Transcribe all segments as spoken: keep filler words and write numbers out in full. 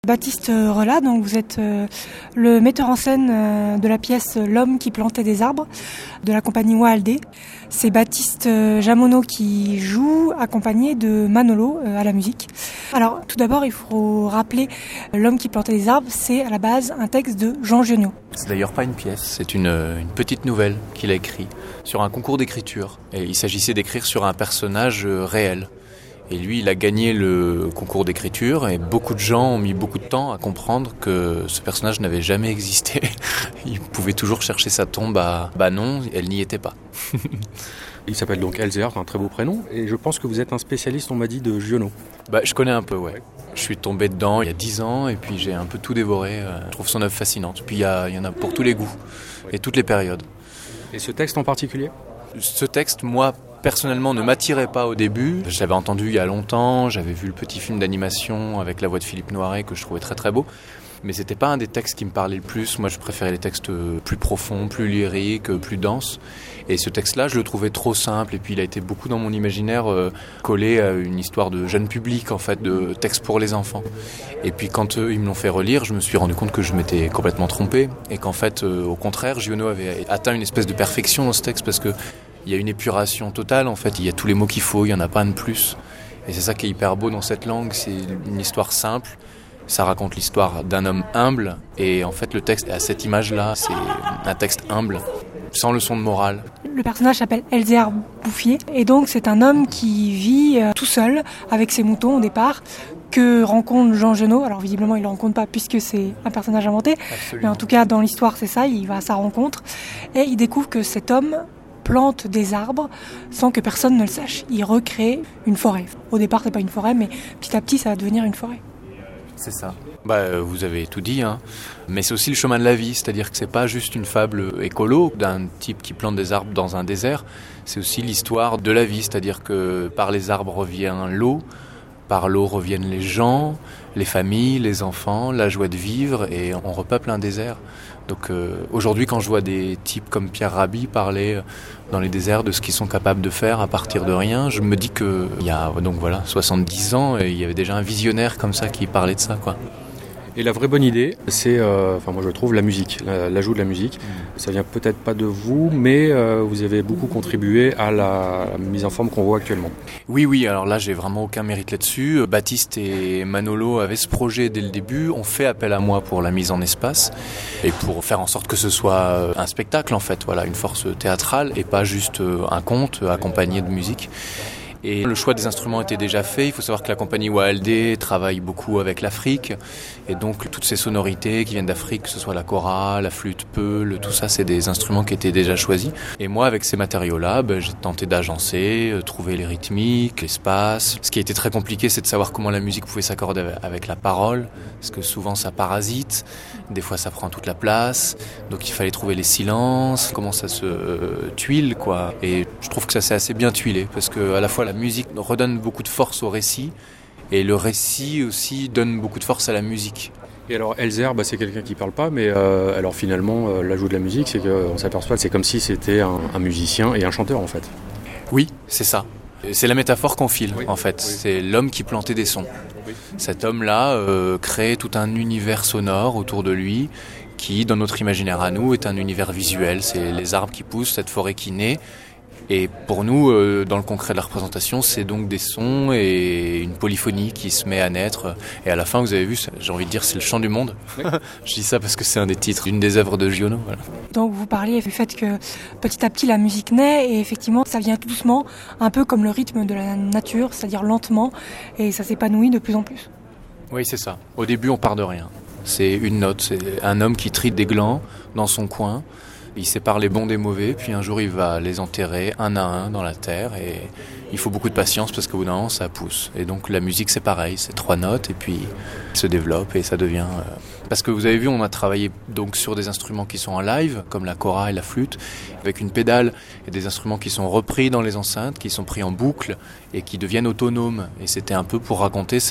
Baptiste Relat, donc vous êtes euh, le metteur en scène euh, de la pièce L'homme qui plantait des arbres de la compagnie Waldé. C'est Baptiste euh, Jamonot qui joue, accompagné de Manolo euh, à la musique. Alors tout d'abord il faut rappeler L'homme qui plantait des arbres, c'est à la base un texte de Jean Giono. C'est d'ailleurs pas une pièce, c'est une, une petite nouvelle qu'il a écrite sur un concours d'écriture. Et il s'agissait d'écrire sur un personnage réel. Et lui, il a gagné le concours d'écriture et beaucoup de gens ont mis beaucoup de temps à comprendre que ce personnage n'avait jamais existé. Il pouvait toujours chercher sa tombe à... Bah non, elle n'y était pas. Il s'appelle donc Elzer, un très beau prénom, et je pense que vous êtes un spécialiste, on m'a dit, de Giono. Bah, je connais un peu, ouais. Je suis tombé dedans il y a dix ans et puis j'ai un peu tout dévoré. Je trouve son œuvre fascinante. Puis il y, a, il y en a pour tous les goûts et toutes les périodes. Et ce texte en particulier ? Ce texte, moi, personnellement, ne m'attirait pas au début. Je l'avais entendu il y a longtemps, j'avais vu le petit film d'animation avec la voix de Philippe Noiret que je trouvais très très beau. Mais c'était pas un des textes qui me parlait le plus. Moi, je préférais les textes plus profonds, plus lyriques, plus denses. Et ce texte-là, je le trouvais trop simple. Et puis, il a été beaucoup dans mon imaginaire euh, collé à une histoire de jeune public, en fait, de texte pour les enfants. Et puis, quand euh, ils me l'ont fait relire, je me suis rendu compte que je m'étais complètement trompé. Et qu'en fait, euh, au contraire, Giono avait atteint une espèce de perfection dans ce texte parce que il y a une épuration totale, en fait. Il y a tous les mots qu'il faut, il n'y en a pas un de plus. Et c'est ça qui est hyper beau dans cette langue. C'est une histoire simple. Ça raconte l'histoire d'un homme humble. Et en fait, le texte a cette image-là. C'est un texte humble, sans leçon de morale. Le personnage s'appelle Elzer Bouffier. Et donc, c'est un homme qui vit euh, tout seul, avec ses moutons au départ, que rencontre Jean Giono. Alors, visiblement, il ne le rencontre pas puisque c'est un personnage inventé. Absolument. Mais en tout cas, dans l'histoire, c'est ça. Il va à sa rencontre. Et il découvre que cet homme plante des arbres sans que personne ne le sache. Il recrée une forêt. Au départ, c'est pas une forêt, mais petit à petit, ça va devenir une forêt. C'est ça. Bah, vous avez tout dit, hein. Mais c'est aussi le chemin de la vie, c'est-à-dire que c'est pas juste une fable écolo d'un type qui plante des arbres dans un désert, c'est aussi l'histoire de la vie, c'est-à-dire que par les arbres revient l'eau, par l'eau reviennent les gens, les familles, les enfants, la joie de vivre, et on repeuple un désert. Donc euh, aujourd'hui, quand je vois des types comme Pierre Rabhi parler dans les déserts de ce qu'ils sont capables de faire à partir de rien, je me dis qu'il y a donc voilà soixante-dix ans, et il y avait déjà un visionnaire comme ça qui parlait de ça, quoi. Et la vraie bonne idée, c'est, euh, enfin moi je trouve, la musique, la, l'ajout de la musique. Mmh. Ça vient peut-être pas de vous, mais euh, vous avez beaucoup contribué à la mise en forme qu'on voit actuellement. Oui, oui, alors là j'ai vraiment aucun mérite là-dessus. Baptiste et Manolo avaient ce projet dès le début, ont fait appel à moi pour la mise en espace et pour faire en sorte que ce soit un spectacle en fait, voilà, une force théâtrale et pas juste un conte accompagné de musique. Et le choix des instruments était déjà fait. Il faut savoir que la compagnie Waldé travaille beaucoup avec l'Afrique. Et donc, toutes ces sonorités qui viennent d'Afrique, que ce soit la kora, la flûte, peul, tout ça, c'est des instruments qui étaient déjà choisis. Et moi, avec ces matériaux-là, ben, j'ai tenté d'agencer, euh, trouver les rythmiques, l'espace. Ce qui a été très compliqué, c'est de savoir comment la musique pouvait s'accorder avec la parole. Parce que souvent, ça parasite. Des fois, ça prend toute la place. Donc, il fallait trouver les silences, comment ça se euh, tuile, quoi. Et je trouve que ça s'est assez bien tuilé. Parce que, à la fois, la musique redonne beaucoup de force au récit et le récit aussi donne beaucoup de force à la musique. Et alors Elzer, bah, c'est quelqu'un qui parle pas, mais euh, alors finalement euh, l'ajout de la musique, c'est qu'on s'aperçoit que c'est comme si c'était un, un musicien et un chanteur en fait. Oui, c'est ça. C'est la métaphore qu'on file oui, en fait. Oui. C'est l'homme qui plantait des sons. Oui. Cet homme-là euh, crée tout un univers sonore autour de lui qui, dans notre imaginaire à nous, est un univers visuel. C'est les arbres qui poussent, cette forêt qui naît. Et pour nous, euh, dans le concret de la représentation, c'est donc des sons et une polyphonie qui se met à naître. Et à la fin, vous avez vu, j'ai envie de dire, c'est le chant du monde. Oui. Je dis ça parce que c'est un des titres d'une des œuvres de Giono. Voilà. Donc vous parliez du fait que petit à petit la musique naît et effectivement ça vient tout doucement, un peu comme le rythme de la nature, c'est-à-dire lentement, et ça s'épanouit de plus en plus. Oui, c'est ça. Au début, on part de rien. C'est une note, c'est un homme qui trie des glands dans son coin. Il sépare les bons des mauvais, puis un jour il va les enterrer un à un dans la terre et il faut beaucoup de patience parce qu'au bout d'un moment ça pousse. Et donc la musique c'est pareil, c'est trois notes et puis il se développe et ça devient... Parce que vous avez vu, on a travaillé donc sur des instruments qui sont en live, comme la kora et la flûte, avec une pédale et des instruments qui sont repris dans les enceintes, qui sont pris en boucle et qui deviennent autonomes. Et c'était un peu pour raconter cette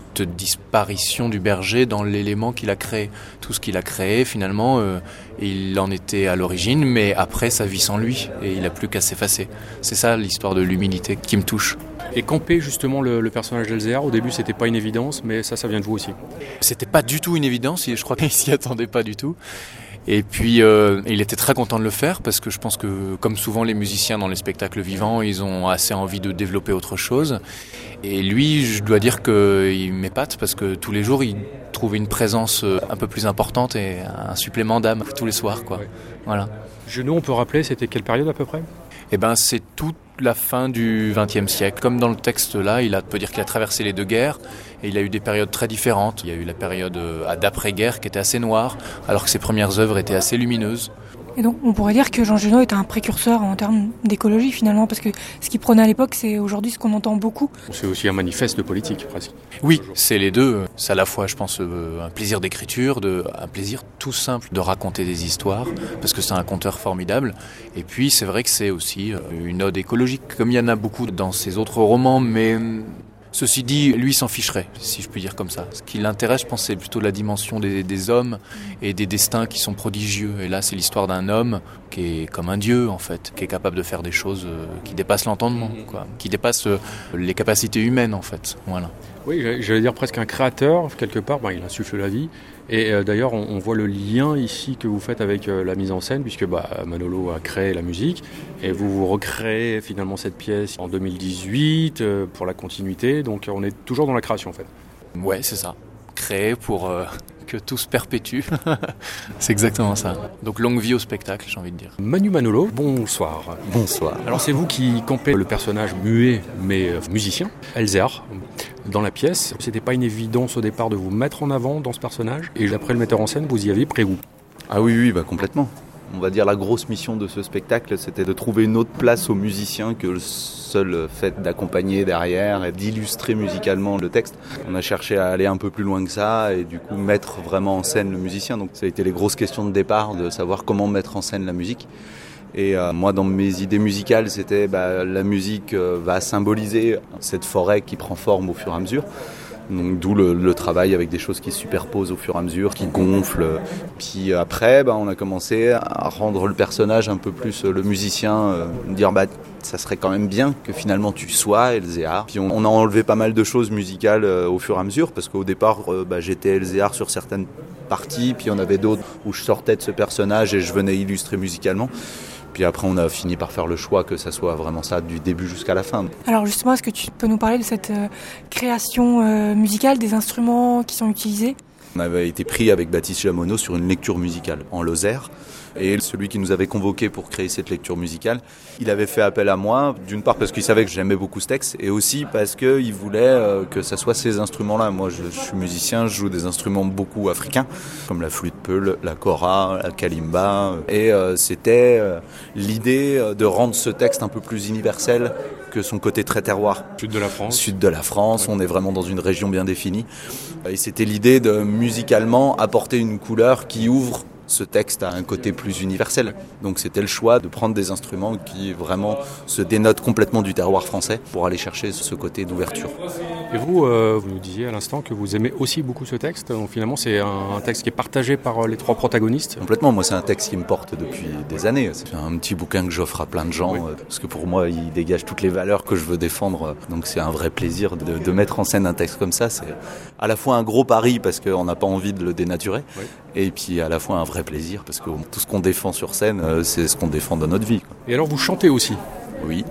cette disparition du berger dans l'élément qu'il a créé. Tout ce qu'il a créé, finalement, euh, il en était à l'origine, mais après, ça vit sans lui, et il n'a plus qu'à s'effacer. C'est ça l'histoire de l'humilité qui me touche. Et camper justement le, le personnage d'Elzéar, au début c'était pas une évidence, mais ça, ça vient de vous aussi. C'était pas du tout une évidence, je crois qu'il s'y attendait pas du tout. Et puis euh, il était très content de le faire parce que je pense que comme souvent les musiciens dans les spectacles vivants, ils ont assez envie de développer autre chose. Et lui, je dois dire qu'il m'épate parce que tous les jours il trouve une présence un peu plus importante et un supplément d'âme tous les soirs, quoi. Ouais. Voilà. Junot, on peut rappeler, c'était quelle période à peu près ? Eh ben, c'est toute la fin du vingtième siècle. Comme dans le texte là, il a, peut dire qu'il a traversé les deux guerres et il a eu des périodes très différentes. Il y a eu la période d'après-guerre qui était assez noire, alors que ses premières œuvres étaient assez lumineuses. Et donc on pourrait dire que Jean Junot est un précurseur en termes d'écologie finalement, parce que ce qu'il prenait à l'époque, c'est aujourd'hui ce qu'on entend beaucoup. C'est aussi un manifeste de politique presque. Oui, c'est les deux. C'est à la fois, je pense, un plaisir d'écriture, de, un plaisir tout simple de raconter des histoires, parce que c'est un conteur formidable. Et puis c'est vrai que c'est aussi une ode écologique, comme il y en a beaucoup dans ses autres romans, mais... Ceci dit, lui s'en ficherait, si je peux dire comme ça. Ce qui l'intéresse, je pense, c'est plutôt la dimension des, des hommes et des destins qui sont prodigieux. Et là, c'est l'histoire d'un homme qui est comme un dieu, en fait, qui est capable de faire des choses qui dépassent l'entendement, quoi, qui dépassent les capacités humaines, en fait. Voilà. Oui, j'allais dire presque un créateur, quelque part, ben, il insuffle la vie. Et euh, d'ailleurs, on, on voit le lien ici que vous faites avec euh, la mise en scène, puisque bah, Manolo a créé la musique, et vous vous recréez finalement cette pièce en deux mille dix-huit euh, pour la continuité, donc on est toujours dans la création en fait. Ouais, c'est ça. Créer pour euh, que tout se perpétue, c'est exactement ça. Donc longue vie au spectacle, j'ai envie de dire. Manu Manolo, bonsoir. Bonsoir. Alors c'est vous qui campez le personnage muet, mais euh, musicien, Elzéar. Dans la pièce, c'était pas une évidence au départ de vous mettre en avant dans ce personnage, et d'après le metteur en scène, vous y avez pris goût. Ah oui, oui, bah complètement. On va dire la grosse mission de ce spectacle, c'était de trouver une autre place aux musiciens que le seul fait d'accompagner derrière et d'illustrer musicalement le texte. On a cherché à aller un peu plus loin que ça et du coup mettre vraiment en scène le musicien. Donc ça a été les grosses questions de départ, de savoir comment mettre en scène la musique. Et euh, moi, dans mes idées musicales, c'était bah, la musique euh, va symboliser cette forêt qui prend forme au fur et à mesure. Donc, d'où le, le travail avec des choses qui se superposent au fur et à mesure, qui gonflent. Puis après, bah, on a commencé à rendre le personnage un peu plus euh, le musicien, euh, dire bah ça serait quand même bien que finalement tu sois Elzéar. Puis on, on a enlevé pas mal de choses musicales euh, au fur et à mesure, parce qu'au départ, euh, bah, j'étais Elzéar sur certaines parties, puis il y en avait d'autres où je sortais de ce personnage et je venais illustrer musicalement. Puis après, on a fini par faire le choix que ça soit vraiment ça du début jusqu'à la fin. Alors justement, est-ce que tu peux nous parler de cette euh, création euh, musicale, des instruments qui sont utilisés ? On avait été pris avec Baptiste Jamonneau sur une lecture musicale en Lozère. Et celui qui nous avait convoqué pour créer cette lecture musicale, il avait fait appel à moi, d'une part parce qu'il savait que j'aimais beaucoup ce texte, et aussi parce qu'il voulait euh, que ça soit ces instruments-là. Moi, je, je suis musicien, je joue des instruments beaucoup africains, comme la flûte peul, la kora, la kalimba. Et euh, c'était euh, l'idée de rendre ce texte un peu plus universel que son côté très terroir. Sud de la France. Sud de la France, ouais. On est vraiment dans une région bien définie. Et c'était l'idée de, musicalement, apporter une couleur qui ouvre ce texte a un côté plus universel. Donc c'était le choix de prendre des instruments qui vraiment se dénotent complètement du terroir français pour aller chercher ce côté d'ouverture. Et vous, euh, vous nous disiez à l'instant que vous aimez aussi beaucoup ce texte. Donc finalement, c'est un texte qui est partagé par les trois protagonistes. Complètement. Moi, c'est un texte qui me porte depuis des années. C'est un petit bouquin que j'offre à plein de gens, oui. Parce que pour moi, il dégage toutes les valeurs que je veux défendre. Donc c'est un vrai plaisir de, de mettre en scène un texte comme ça. C'est à la fois un gros pari parce qu'on n'a pas envie de le dénaturer, oui. Et puis à la fois un vrai plaisir parce que tout ce qu'on défend sur scène, c'est ce qu'on défend dans notre vie. Et alors, vous chantez aussi ? Oui.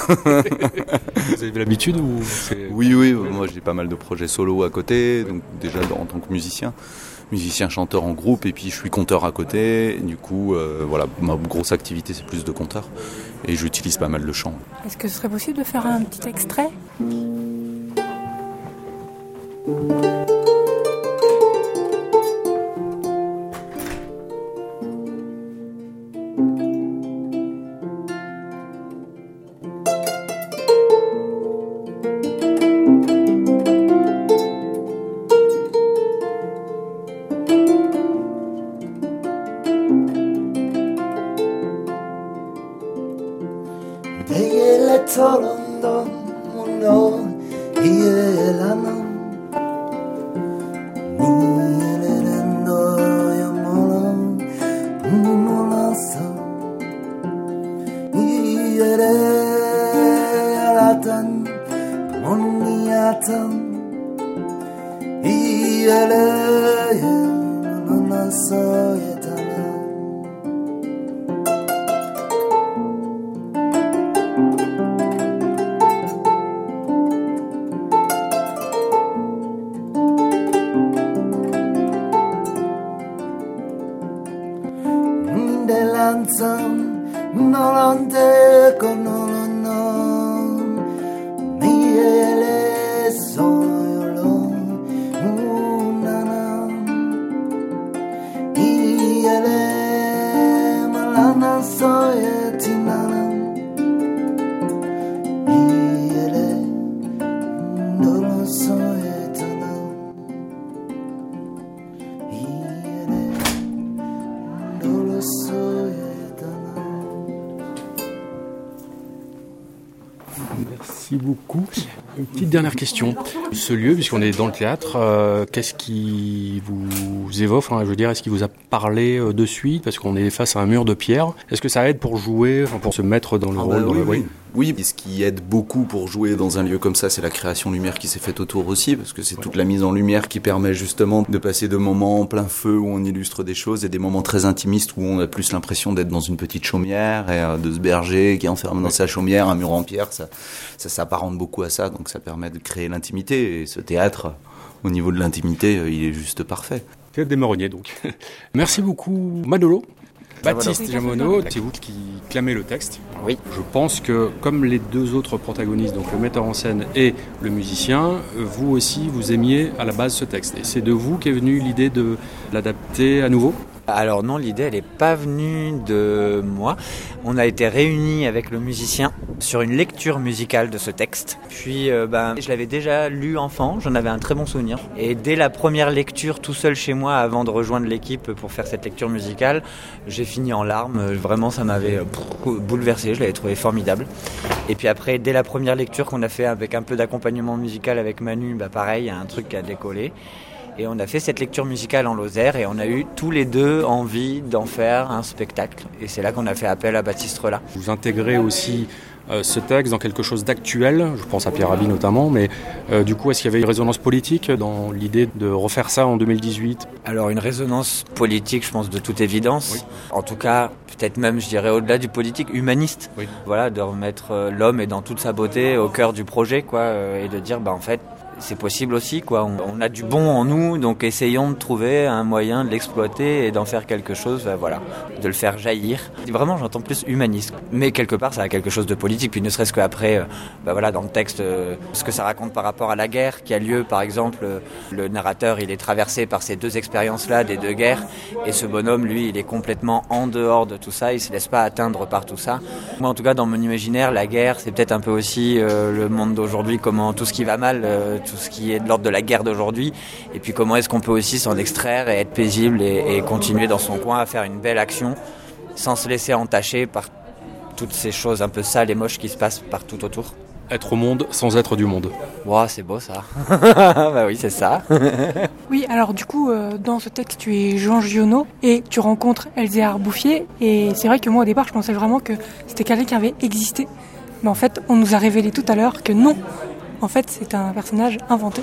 Vous avez l'habitude ou c'est... Oui, oui. Moi, j'ai pas mal de projets solo à côté, donc déjà en tant que musicien, musicien chanteur en groupe, et puis je suis conteur à côté. Du coup, euh, voilà, ma grosse activité, c'est plus de conteur, et j'utilise pas mal le chant. Est-ce que ce serait possible de faire un petit extrait ? Torondon muno ielanam Merci beaucoup. Une petite dernière question. Ce lieu, puisqu'on est dans le théâtre, euh, qu'est-ce qui vous évoque, enfin, je veux dire, est-ce qu'il vous a parlé euh, de suite, parce qu'on est face à un mur de pierre? Est-ce que ça aide pour jouer, enfin, pour se mettre dans le ah rôle bah, dans oui, le... oui. oui, et ce qui aide beaucoup pour jouer dans un lieu comme ça, c'est la création lumière qui s'est faite autour aussi, parce que c'est ouais. toute la mise en lumière qui permet justement de passer de moments en plein feu où on illustre des choses et des moments très intimistes où on a plus l'impression d'être dans une petite chaumière et euh, de ce berger qui est enfermé dans sa chaumière, un mur en pierre, ça, ça s'apparente beaucoup à ça, donc ça permet de créer l'intimité. Et ce théâtre, au niveau de l'intimité, il est juste parfait. Théâtre des Marronniers, donc. Merci beaucoup, Manolo. Baptiste Jamono, c'est vous qui clamez le texte. Oui. Je pense que, comme les deux autres protagonistes, donc le metteur en scène et le musicien, vous aussi, vous aimiez à la base ce texte. Et c'est de vous qu'est venue l'idée de l'adapter à nouveau ? Alors non, l'idée elle n'est pas venue de moi. On a été réunis avec le musicien sur une lecture musicale de ce texte. Puis euh, ben, je l'avais déjà lu enfant, j'en avais un très bon souvenir. Et dès la première lecture tout seul chez moi, avant de rejoindre l'équipe pour faire cette lecture musicale, j'ai fini en larmes. Vraiment ça m'avait bouleversé, je l'avais trouvé formidable. Et puis après, dès la première lecture qu'on a fait avec un peu d'accompagnement musical avec Manu, bah pareil, il y a un truc qui a décollé. Et on a fait cette lecture musicale en Lozère et on a eu tous les deux envie d'en faire un spectacle. Et c'est là qu'on a fait appel à Baptiste Relat. Vous intégrez aussi euh, ce texte dans quelque chose d'actuel, je pense à Pierre Rabhi notamment, mais euh, du coup, est-ce qu'il y avait une résonance politique dans l'idée de refaire ça en deux mille dix-huit ? Alors une résonance politique, je pense, de toute évidence. Oui. En tout cas, peut-être même, je dirais, au-delà du politique, humaniste. Oui. Voilà, de remettre euh, l'homme et dans toute sa beauté au cœur du projet, quoi, euh, et de dire, bah en fait, c'est possible aussi, quoi. On, on a du bon en nous, donc essayons de trouver un moyen de l'exploiter et d'en faire quelque chose, ben voilà, de le faire jaillir. Vraiment, j'entends plus humaniste. Mais quelque part, ça a quelque chose de politique. Puis ne serait-ce qu'après, ben voilà, dans le texte, ce que ça raconte par rapport à la guerre qui a lieu, par exemple, le narrateur, il est traversé par ces deux expériences-là, des deux guerres, et ce bonhomme, lui, il est complètement en dehors de tout ça. Il se laisse pas atteindre par tout ça. Moi, en tout cas, dans mon imaginaire, la guerre, c'est peut-être un peu aussi euh, le monde d'aujourd'hui, comment tout ce qui va mal. Euh, tout ce qui est de l'ordre de la guerre d'aujourd'hui, et puis comment est-ce qu'on peut aussi s'en extraire et être paisible et, et continuer dans son coin à faire une belle action sans se laisser entacher par toutes ces choses un peu sales et moches qui se passent partout autour. Être au monde sans être du monde. Wow, c'est beau ça. Bah oui, c'est ça. Oui, alors du coup, euh, dans ce texte, tu es Jean Giono et tu rencontres Elzéar Bouffier, et c'est vrai que moi au départ, je pensais vraiment que c'était quelqu'un qui avait existé, mais en fait, on nous a révélé tout à l'heure que non. En fait, c'est un personnage inventé.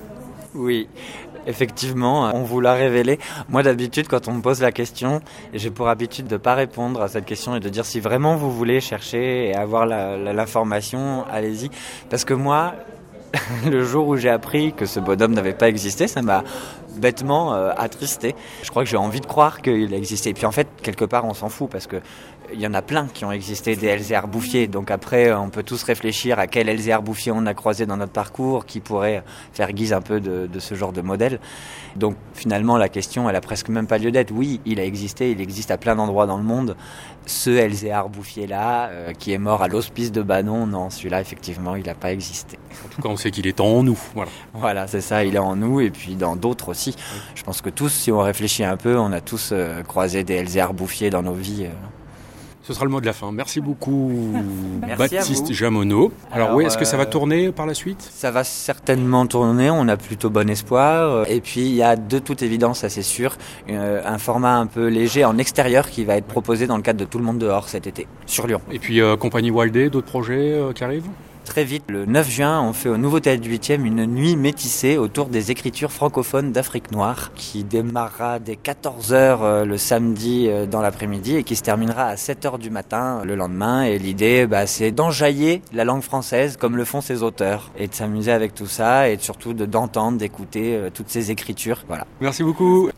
Oui, effectivement, on vous l'a révélé. Moi, d'habitude, quand on me pose la question, j'ai pour habitude de ne pas répondre à cette question et de dire si vraiment vous voulez chercher et avoir la, la, l'information, allez-y. Parce que moi, le jour où j'ai appris que ce bonhomme n'avait pas existé, ça m'a bêtement euh, attristé. Je crois que j'ai envie de croire qu'il a existé. Et puis en fait, quelque part, on s'en fout parce que il y en a plein qui ont existé, des Elzéar Bouffier. Donc après, on peut tous réfléchir à quel Elzéar Bouffier on a croisé dans notre parcours, qui pourrait faire guise un peu de, de ce genre de modèle. Donc finalement, la question, elle a presque même pas lieu d'être. Oui, il a existé, il existe à plein d'endroits dans le monde. Ce Elzéar Bouffier-là, euh, qui est mort à l'hospice de Banon, non, celui-là, effectivement, il n'a pas existé. En tout cas, on sait qu'il est en nous. Voilà, voilà, c'est ça, il est en nous, et puis dans d'autres aussi. Oui. Je pense que tous, si on réfléchit un peu, on a tous euh, croisé des Elzéar Bouffier dans nos vies. Euh. Ce sera le mot de la fin. Merci beaucoup, Merci Baptiste Jamono. Alors, Alors oui, est-ce que ça va tourner par la suite ? Ça va certainement tourner, on a plutôt bon espoir. Et puis, il y a de toute évidence, ça c'est sûr, un format un peu léger en extérieur qui va être proposé dans le cadre de Tout le monde dehors cet été, sur Lyon. Et puis, euh, Compagnie Wildé, d'autres projets euh, qui arrivent ? Très vite, le neuf juin, on fait au Nouveau Théâtre du huitième une nuit métissée autour des écritures francophones d'Afrique noire qui démarrera dès quatorze heures euh, le samedi euh, dans l'après-midi et qui se terminera à sept heures du matin euh, le lendemain. Et l'idée, bah, c'est d'enjailler la langue française comme le font ses auteurs et de s'amuser avec tout ça et surtout de, d'entendre, d'écouter euh, toutes ces écritures. Voilà. Merci beaucoup.